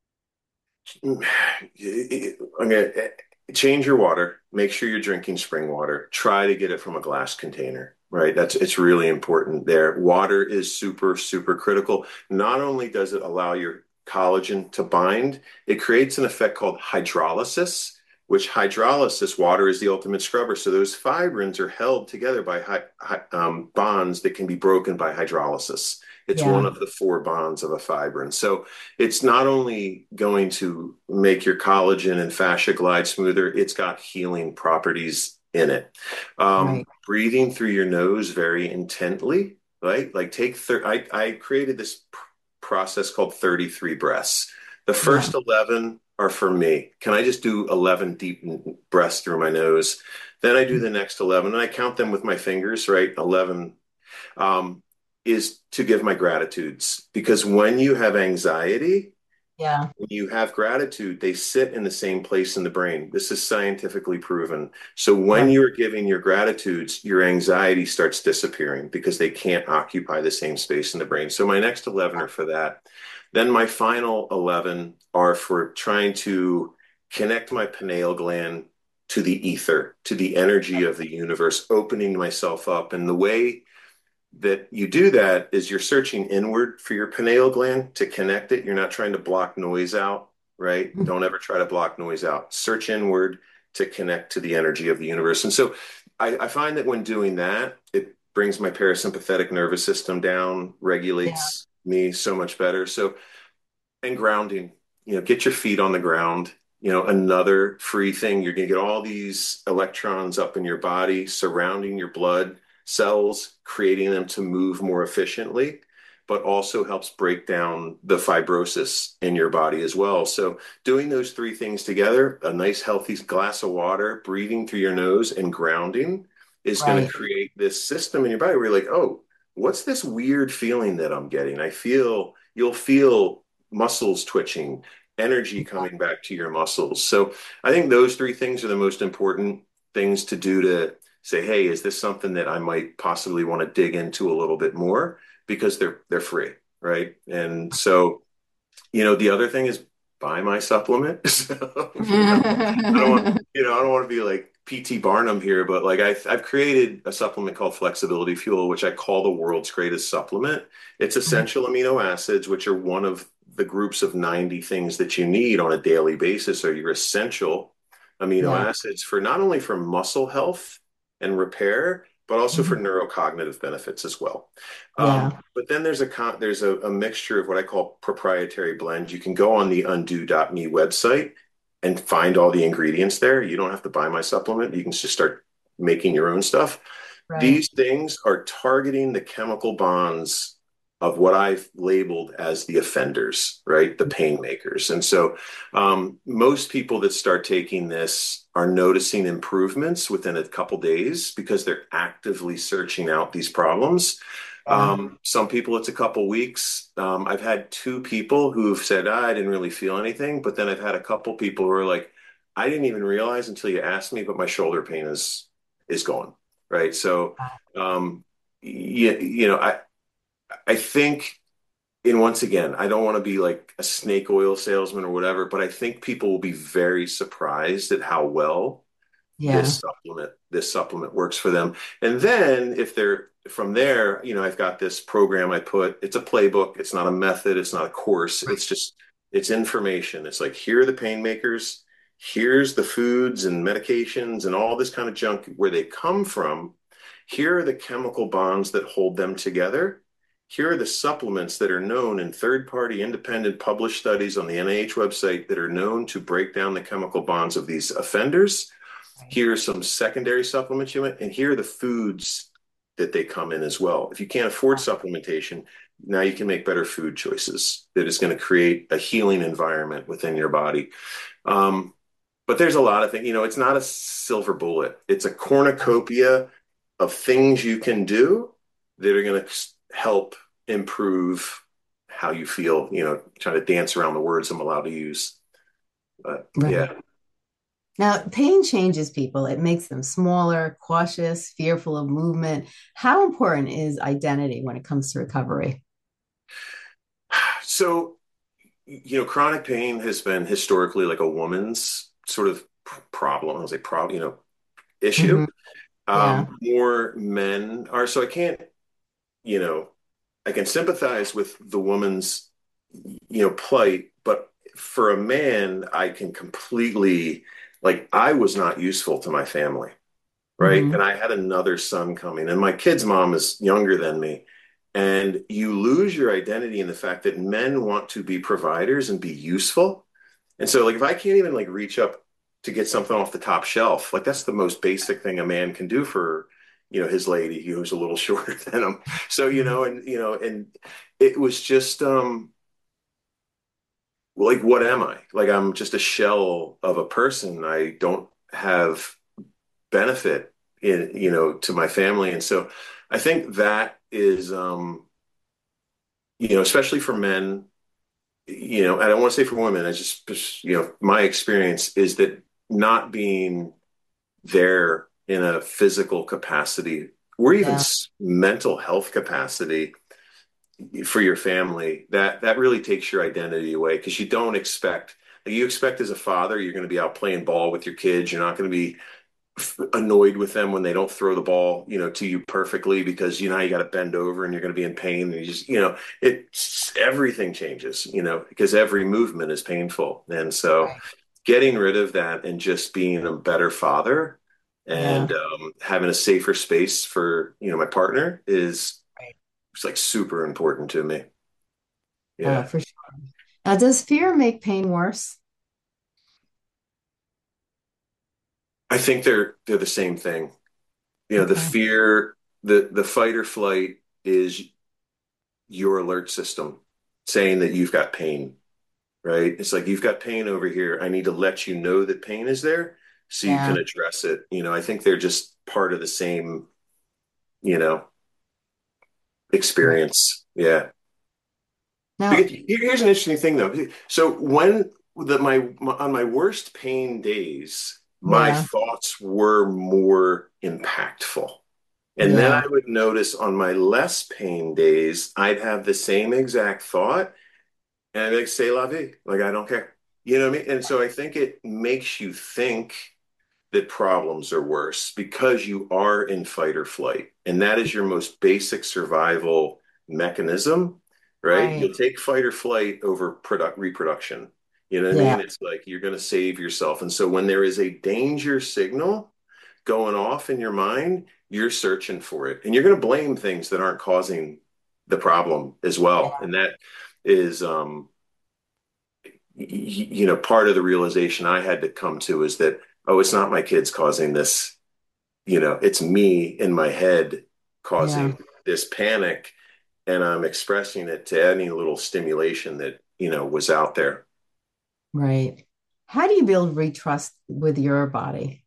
I'm gonna change your water. Make sure you're drinking spring water. Try to get it from a glass container, right? It's really important there. Water is super, super critical. Not only does it allow your collagen to bind, it creates an effect called hydrolysis, which hydrolysis, water is the ultimate scrubber. So those fibrins are held together by bonds that can be broken by hydrolysis. It's one Yeah. of the four bonds of a fibrin. So it's not only going to make your collagen and fascia glide smoother, it's got healing properties in it. Right. Breathing through your nose very intently, right? Like I created this process called 33 breaths. The Yeah. first 11 are for me. Can I just do 11 deep breaths through my nose? Then I do the next 11 and I count them with my fingers, right? 11 um, is to give my gratitudes because when you have anxiety, Yeah. when you have gratitude, they sit in the same place in the brain. This is scientifically proven. So when Right. you're giving your gratitudes, your anxiety starts disappearing because they can't occupy the same space in the brain. So my next 11 are for that. Then my final 11 are for trying to connect my pineal gland to the ether, to the energy of the universe, opening myself up. And the way that you do that is you're searching inward for your pineal gland to connect it. You're not trying to block noise out, right? Mhm. Don't ever try to block noise out. Search inward to connect to the energy of the universe. And so I find that when doing that, it brings my parasympathetic nervous system down, Yeah. regulates me so much better. So, and grounding, get your feet on the ground. Another free thing, you're going to get all these electrons up in your body, surrounding your blood cells, creating them to move more efficiently. but also helps break down the fibrosis in your body as well. So doing those three things together, a nice healthy glass of water, breathing through your nose, and grounding is going to Right. create this system in your body where you're like, oh, what's this weird feeling that I'm getting? You'll feel muscles twitching, energy coming back to your muscles. So I think those three things are the most important things to do to say, hey, is this something that I might possibly want to dig into a little bit more? Because they're free, right? And so, the other thing is buy my supplement. So, I don't want to be like PT Barnum here, but like I've created a supplement called Flexibility Fuel, which I call the world's greatest supplement. It's essential amino acids, which are one of the groups of 90 things that you need on a daily basis, are your essential amino Yeah. acids for not only for muscle health and repair, but also for Mhm. neurocognitive benefits as well. Yeah. But then there's a mixture of what I call proprietary blends. You can go on the undo.me website and find all the ingredients there. You don't have to buy my supplement. You can just start making your own stuff. Right. These things are targeting the chemical bonds of what I've labeled as the offenders, right? The pain makers. And so most people that start taking this are noticing improvements within a couple days because they're actively searching out these problems. Yeah. Some people, it's a couple weeks. I've had two people who've said, I didn't really feel anything. But then I've had a couple people who are like, I didn't even realize until you asked me, but my shoulder pain is gone. Right. So, I think, and once again, I don't want to be like a snake oil salesman or whatever, but I think people will be very surprised at how well Yeah. this supplement works for them. And then if they're from there, I've got this program it's a playbook. It's not a method. It's not a course. It's information. It's like, here are the pain makers. Here's the foods and medications and all this kind of junk where they come from. Here are the chemical bonds that hold them together. Here are the supplements that are known in third-party independent published studies on the NIH website that are known to break down the chemical bonds of these offenders. Right. Here are some secondary supplements you want, and here are the foods that they come in as well. If you can't afford supplementation, now you can make better food choices that is going to create a healing environment within your body. Um, but there's a lot of things, it's not a silver bullet. It's a cornucopia of things you can do that are going to help improve how you feel, trying to dance around the words I'm allowed to use. But Right. yeah. Now, pain changes people. It makes them smaller, cautious, fearful of movement. How important is identity when it comes to recovery? So, chronic pain has been historically like a woman's sort of problem. I was like, problem, issue. Hmm. Yeah. More men are. So you know, I can sympathize with the woman's, plight, but for a man, I can completely, like, I was not useful to my family, right? Hmm. And I had another son coming, and my kid's mom is younger than me. And you lose your identity in the fact that men want to be providers and be useful. And so, like, if I can't even like reach up to get something off the top shelf, like that's the most basic thing a man can do for, his lady who's a little shorter than him. So, and it was just, like, what am I? Like, I'm just a shell of a person. I don't have benefit to my family. And so I think that is, especially for men, and I don't want to say for women, I just, my experience is that not being there in a physical capacity or even Yeah. mental health capacity for your family, that really takes your identity away because you don't expect, like, you expect as a father, you're going to be out playing ball with your kids. You're not going to be annoyed with them when they don't throw the ball, to you perfectly because you got to bend over and you're going to be in pain. And you just, it's everything changes, because every movement is painful. And so Right. getting rid of that and just being a better father and Yeah. having a safer space for, my partner is Right. it's like super important to me. Yeah. For sure. Now, does fear make pain worse? I think they're the same thing. The Okay. fear, the fight or flight is your alert system saying that you've got pain, right? It's like you've got pain over here. I need to let you know that pain is there so you can Yeah. address it. I think they're just part of the same, you know, Right. experience. Yeah. Now, Because here's an interesting thing though. So when on my worst pain days, my yeah, thoughts were more impactful. And then I yeah, would notice on my less pain days, I'd have the same exact thought and I'd be like, say la vie. Like, I don't care. You know what I mean? And so I think it makes you think that problems are worse because you are in fight or flight. And that is your most basic survival mechanism, right? right. You'll take fight or flight over reproduction. You know what I Yeah, mean? It's like you're going to save yourself. And so when there is a danger signal going off in your mind, you're searching for it. And you're going to blame things that aren't causing the problem as well. yeah, And that is, part of the realization I had to come to is that, oh, it's not my kids causing this, it's me in my head yeah, causing this panic, and I'm expressing it to any little stimulation that, was out there. right. How do you build retrust with your body?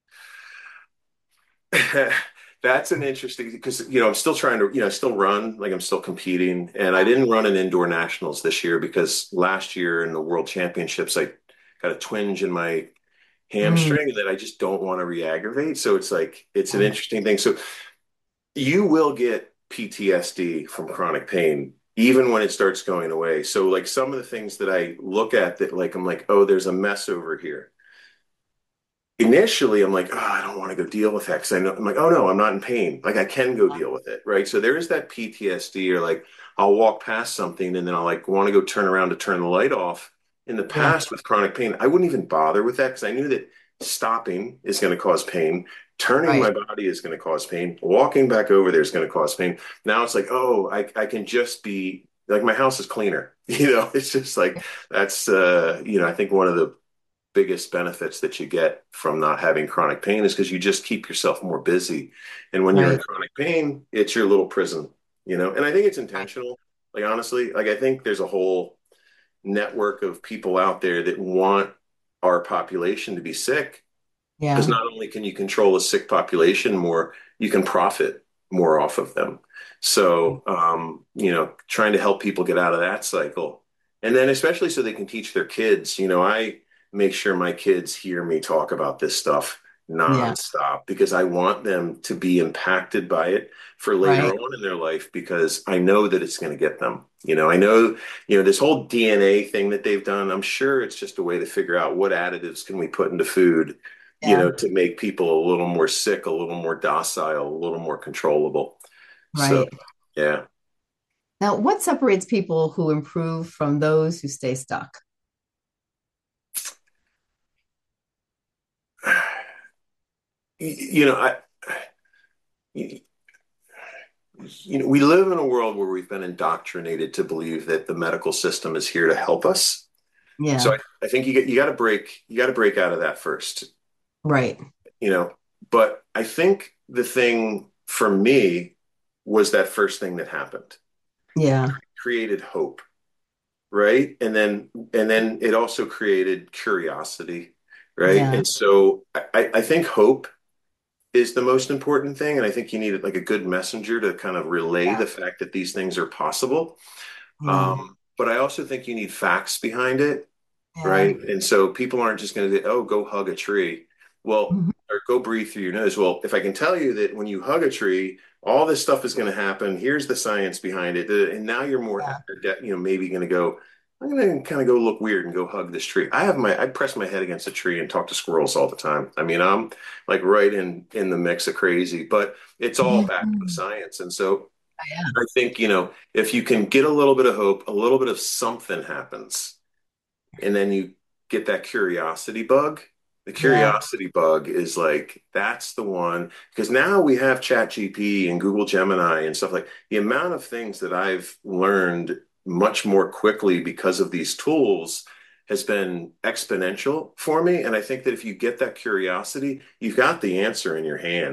That's an interesting because I'm still trying to still run, like I'm still competing, and I didn't run an indoor nationals this year because last year in the world championships I got a twinge in my Mm, hamstring that I just don't want to re-aggravate. So it's like it's an yeah, interesting thing. So you will get PTSD from chronic pain even when it starts going away. So like some of the things that I look at that like I'm like, oh, there's a mess over here. Initially, I'm like, oh, I don't want to go deal with that because I know I'm like, oh no, I'm not in pain. Like I can go deal with it, right? So there is that PTSD, or like I'll walk past something and then I'll like want to go turn around to turn the light off. In the yeah, past with chronic pain, I wouldn't even bother with that because I knew that stopping is going to cause pain, turning right, my body is going to cause pain, walking back over there is going to cause pain. Now it's like, oh, I can just be like my house is cleaner. It's just like that's I think one of the biggest benefits that you get from not having chronic pain is because you just keep yourself more busy. And when you're in right, chronic pain, it's your little prison. And I think it's right. intentional. Like, honestly, like, I think there's a whole network of people out there that want our population to be sick because Yeah, not only can you control a sick population more, you can profit more off of them. So, trying to help people get out of that cycle. And then, especially so they can teach their kids, I make sure my kids hear me talk about this stuff yeah, nonstop because I want them to be impacted by it for later right. on in their life because I know that it's going to get them. I know, this whole DNA thing that they've done, I'm sure it's just a way to figure out what additives can we put into food Yeah, to make people a little more sick, a little more docile, a little more controllable. So, right. yeah. Now, what separates people who improve from those who stay stuck? You know, I, we live in a world where we've been indoctrinated to believe that the medical system is here to help us. So Yeah, I think you got to break out of that first, right. you know. But I think the thing for me was that first thing that happened. It Yeah, created hope, right? And then it also created curiosity, right? yeah, And so I think hope is the most important thing, and I think you need like a good messenger to kind of relay yeah, the fact that these things are possible. yeah, But I also think you need facts behind it, yeah. right? And so people aren't just going to say, "Oh, go hug a tree," well, Mhm. or go breathe through your nose. Well, if I can tell you that when you hug a tree, all this stuff is going to happen. Here's the science behind it, and now you're more, Yeah, maybe going to go. I'm going to kind of go look weird and go hug this tree. I press my head against a tree and talk to squirrels all the time. I mean, I'm like right in the mix of crazy, but it's all backed with Mhm. science. And so Yeah, I think, if you can get a little bit of hope, a little bit of something happens, and then you get that curiosity bug. The yeah, curiosity bug is like that's the one because now we have ChatGPT and Google Gemini and stuff like the amount of things that I've learned much more quickly because of these tools has been exponential for me. And I think that if you get that curiosity, you've got the answer in your hand.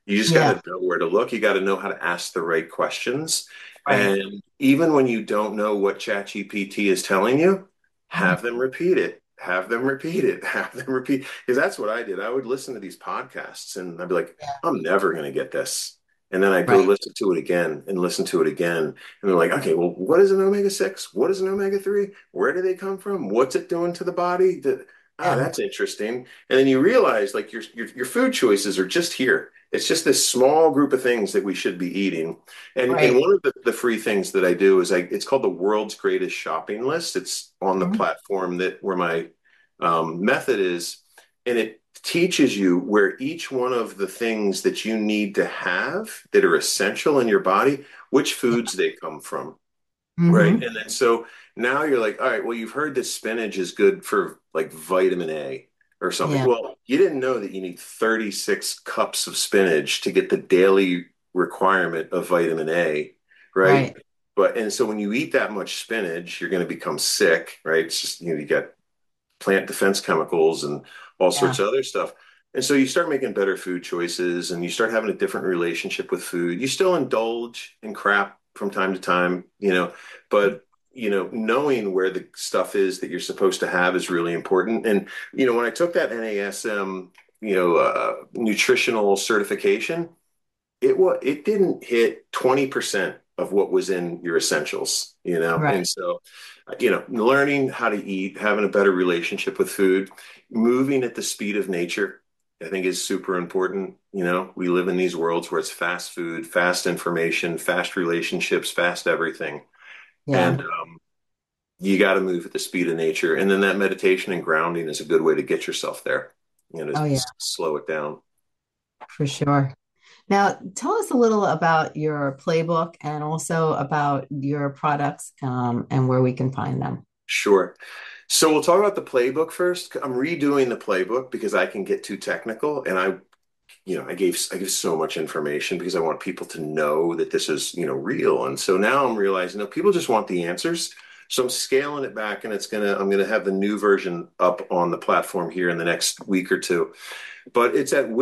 You just got Yeah. to know where to look. You got to know how to ask the right questions. Right. And even when you don't know what ChatGPT is telling you, have them repeat it. Have them repeat it. Have them repeat. Because that's what I did. I would listen to these podcasts and I'd be like, Yeah. I'm never going to get this. And then I'd go Right. listen to it again and listen to it again. And they're like, okay, well, what is an omega 6? What is an omega 3? Where do they come from? What's it doing to the body? Yeah. That's interesting. And then you realize like your food choices are just here. It's just this small group of things that we should be eating. And Right. one of the free things that I do is it's called the world's greatest shopping list. It's on the Mhm. platform that where my method is, and it teaches you where each one of the things that you need to have that are essential in your body, which Yeah. foods they come from. Right. Hmm. And then so now you're like, all right, well, you've heard that spinach is good for like vitamin A or something. Yeah. Well, you didn't know that you need 36 cups of spinach to get the daily requirement of vitamin A, right? Right. But and so when you eat that much spinach, you're going to become sick, right? It's just, you get plant defense chemicals and all Yeah. sorts of other stuff. And so you start making better food choices and you start having a different relationship with food. You still indulge in crap from time to time, but knowing where the stuff is that you're supposed to have is really important. And when I took that NASM, nutritional certification, it didn't hit 20% of what was in your essentials, Right. and so learning how to eat, having a better relationship with food, moving at the speed of nature, I think is super important. We live in these worlds where it's fast food, fast information, fast relationships, fast everything, Yeah. and you got to move at the speed of nature, and then that meditation and grounding is a good way to get yourself there, Oh, to yeah, slow it down. for sure. Now, tell us a little about your playbook and also about your products, and where we can find them. Sure. So we'll talk about the playbook first. I'm redoing the playbook because I can get too technical, and I give so much information because I want people to know that this is real. And so now I'm realizing people just want the answers. So I'm scaling it back, and I'm gonna have the new version up on the platform here in the next week or two. But it's at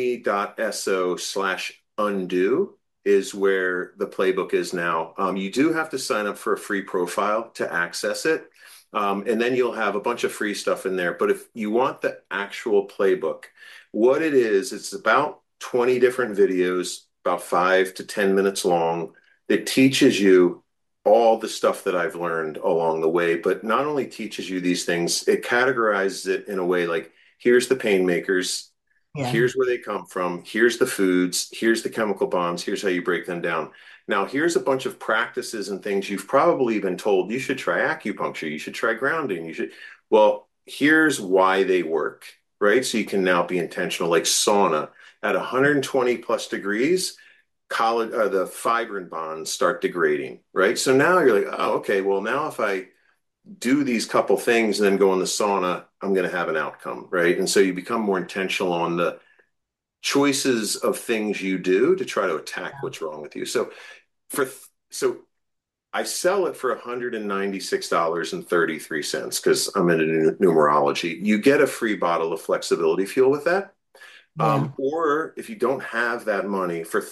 withme.so/undo is where the playbook is now. You do have to sign up for a free profile to access it. And then you'll have a bunch of free stuff in there. But if you want the actual playbook, what it is, it's about 20 different videos, about 5 to 10 minutes long, that teaches you all the stuff that I've learned along the way. But not only teaches you these things, it categorizes it in a way like, here's the pain makers, Yeah. here's where they come from, here's the foods, here's the chemical bonds, here's how you break them down. Now, here's a bunch of practices and things you've probably been told you should try acupuncture, you should try grounding, well, here's why they work, right? So you can now be intentional, like sauna at 120 plus degrees. The fibrin bonds start degrading, right? So now you're like, oh, okay, well, now if I do these couple things and then go in the sauna, I'm going to have an outcome, right? And so you become more intentional on the choices of things you do to try to attack what's wrong with you. For so I sell it for $196.33 because I'm into numerology. You get a free bottle of flexibility fuel with that. Yeah. Or if you don't have that money, for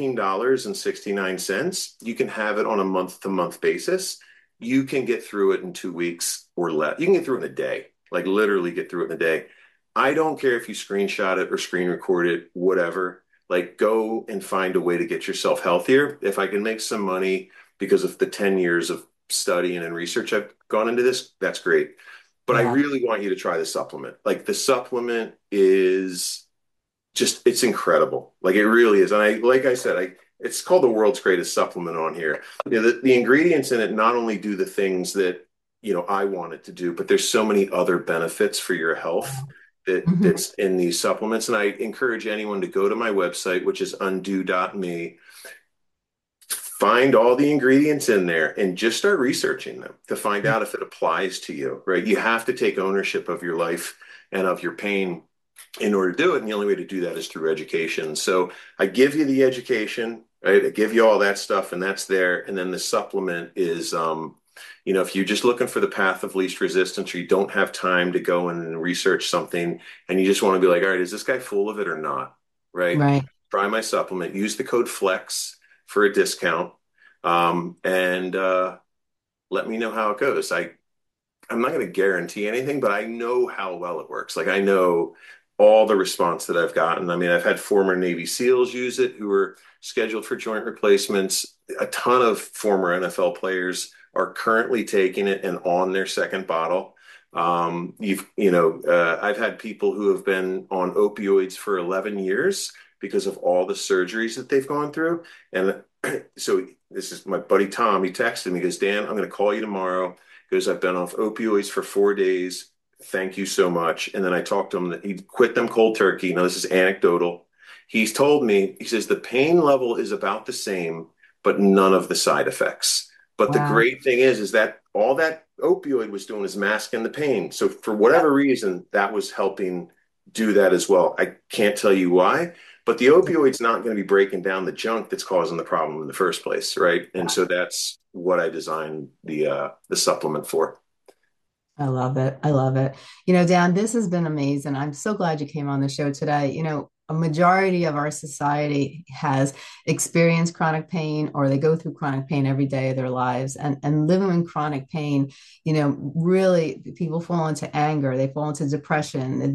$13.69, you can have it on a month to month basis. You can get through it in 2 weeks or less. You can get through it in a day, like literally get through it in a day. I don't care if you screenshot it or screen record it, whatever. Like go and find a way to get yourself healthier. If I can make some money because of the 10 years of studying and research I've gone into this, that's great. But I Yeah. really want you to try the supplement. Like the supplement is just it's incredible. Like it really is. And like I said, it's called the world's greatest supplement on here. The ingredients in it not only do the things that I want it to do, but there's so many other benefits for your health Mhm. that's in these supplements. And I encourage anyone to go to my website, which is undo.me, find all the ingredients in there and just start researching them to find Yeah. out if it applies to you, right? You have to take ownership of your life and of your pain in order to do it. And the only way to do that is through education. So I give you the education, right? I give you all that stuff and that's there. And then the supplement is, if you're just looking for the path of least resistance or you don't have time to go in and research something and you just want to be like, all right, is this guy full of it or not? Right. Right. Try my supplement. Use the code FLEX for a discount. And let me know how it goes. I'm not going to guarantee anything, but I know how well it works. Like I know all the response that I've gotten. I mean, I've had former Navy SEALs use it who were scheduled for joint replacements. A ton of former NFL players are currently taking it and on their second bottle. I've had people who have been on opioids for 11 years because of all the surgeries that they've gone through. And so this is my buddy Tom. He texted me, he goes, Dan, I'm going to call you tomorrow because I've been off opioids for 4 days. Thank you so much. And then I talked to him that he quit them cold turkey. Now, this is anecdotal. He's told me, he says, the pain level is about the same, but none of the side effects. But the Wow. great thing is that all that opioid was doing is masking the pain. So for whatever reason, that was helping do that as well. I can't tell you why, but the opioid's not going to be breaking down the junk that's causing the problem in the first place, right? And so that's what I designed the supplement for. I love it. I love it. Dan, this has been amazing. I'm so glad you came on the show today. A majority of our society has experienced chronic pain or they go through chronic pain every day of their lives. And living in chronic pain, really people fall into anger, they fall into depression,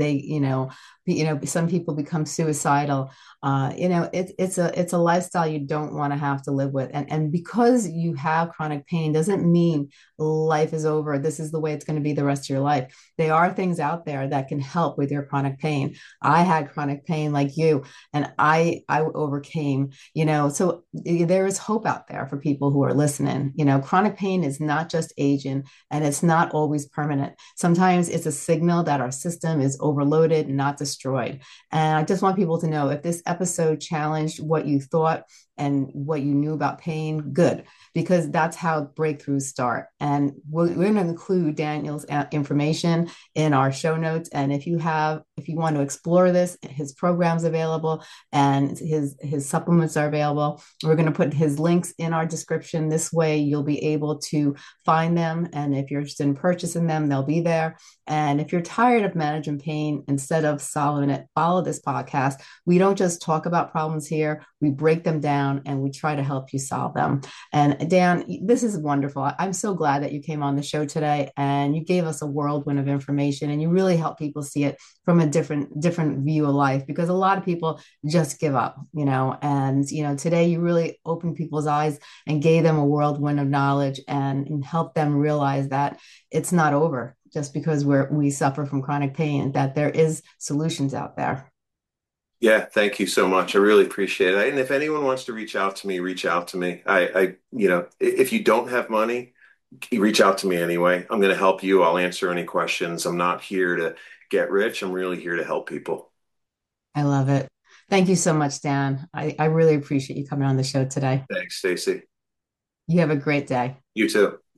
some people become suicidal. It's a lifestyle you don't want to have to live with. And because you have chronic pain doesn't mean life is over. This is the way it's going to be the rest of your life. There are things out there that can help with your chronic pain. I had chronic pain like you, and I overcame, so there is hope out there for people who are listening. Chronic pain is not just aging and it's not always permanent. Sometimes it's a signal that our system is overloaded, not destroyed. And I just want people to know if this episode challenged what you thought and what you knew about pain, good, because that's how breakthroughs start. And we're going to include Daniel's information in our show notes. And if you want to explore this, his program's available and his supplements are available. We're going to put his links in our description. This way you'll be able to find them. And if you're interested in purchasing them, they'll be there. And if you're tired of managing pain instead of solving it, follow this podcast. We don't just talk about problems here, we break them down and we try to help you solve them. And Dan, this is wonderful. I'm so glad that you came on the show today and you gave us a whirlwind of information and you really help people see it from a different view of life because a lot of people just give up, and today you really opened people's eyes and gave them a whirlwind of knowledge and helped them realize that it's not over just because we suffer from chronic pain, that there is solutions out there. Yeah, thank you so much. I really appreciate it. And if anyone wants to reach out to me, reach out to me. If you don't have money, you reach out to me anyway. I'm going to help you. I'll answer any questions. I'm not here to get rich. I'm really here to help people. I love it. Thank you so much, Dan. I really appreciate you coming on the show today. Thanks, Stacy. You have a great day. You too.